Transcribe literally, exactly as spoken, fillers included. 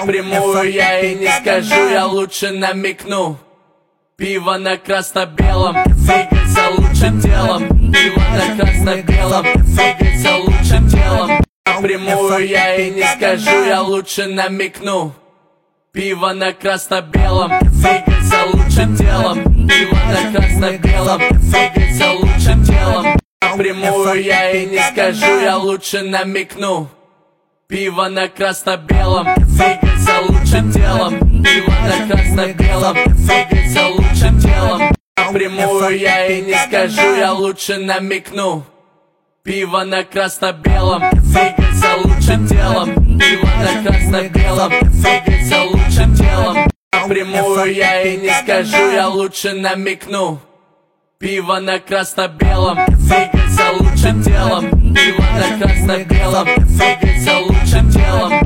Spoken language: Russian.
напрямую я и не скажу, я лучше намекну. Пиво на красно-белом, двигайся лучше телом. Пиво на красно-белом, двигайся лучше телом. Напрямую я и не скажу, я лучше намекну. Пиво на красно-белом, двигайся лучше телом. Пиво на красно-белом, двигайся лучше телом. Напрямую я и не скажу, я лучше намекну. Пиво на красно-белом, двигайся лучше телом. Пиво на красно-белом, двигайся лучше телом. Напрямую я и не скажу, я лучше намекну. Пиво на красно-белом, двигайся лучше телом. Пиво на красно-белом, двигайся лучше телом. Напрямую я и не скажу, я лучше намекну. Пиво на красно-белом, двигайся лучше телом. Пиво на красно-белом, двигайся лучше телом.